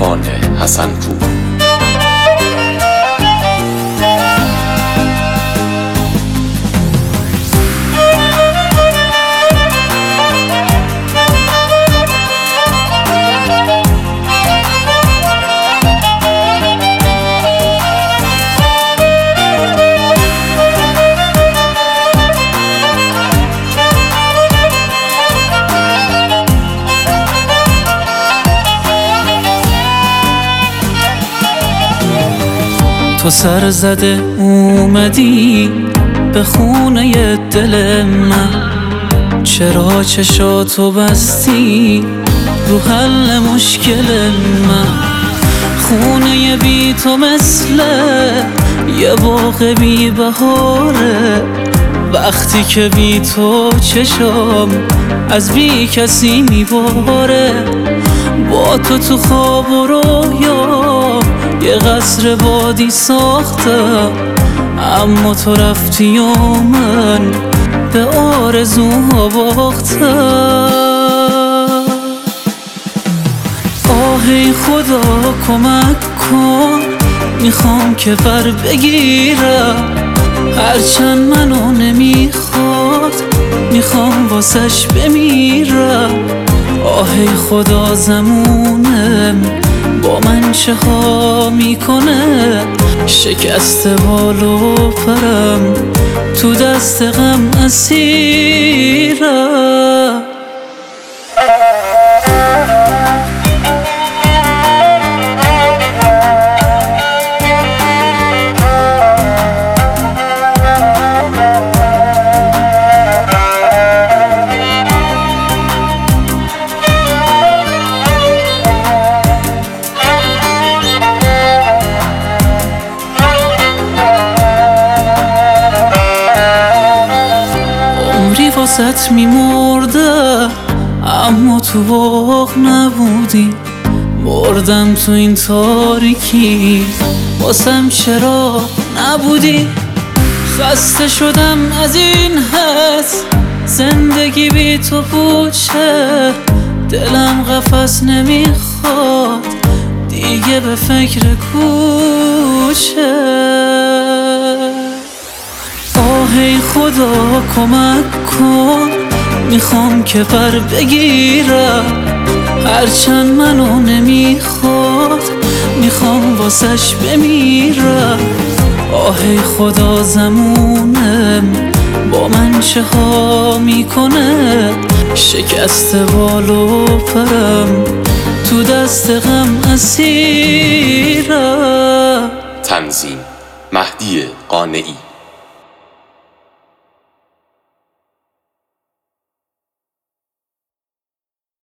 زبان حسن‌پور. تو سر زده اومدی به خونه دل من، چرا چشاتو بستی رو حل مشکل من؟ خونه بی تو مثل یه باغ بی بهاره، وقتی که بی تو چشام از بی کسی میباره. با تو خواب و رویا یه قصر بادی ساختم، اما تو رفتی و من به آرزوها باختم. آهی خدا کمک کن، میخوام که بر بگیرم، هرچند منو نمیخواد میخوام واسش بمیرم. آهی خدا زمونم با من چه ها میکنه، شکست بال و پرم تو دست غم اسیرم. واسط میمردم اما تو باغ نبودی، مردم تو این تاریکی واسم چرا نبودی؟ خسته شدم از این حس زندگی بی تو پوچه، دلم قفس نمیخواد دیگه به فکر کوچه. آهی خدا کمک کن، میخوام که پر بگیرم، هرچند منو نمیخواد میخوام واسش بمیرم. آهی خدا زمونم با من چه ها میکنه، شکست بال و پرم تو دست غم اسیرم. تنظیم مهدی قانعی.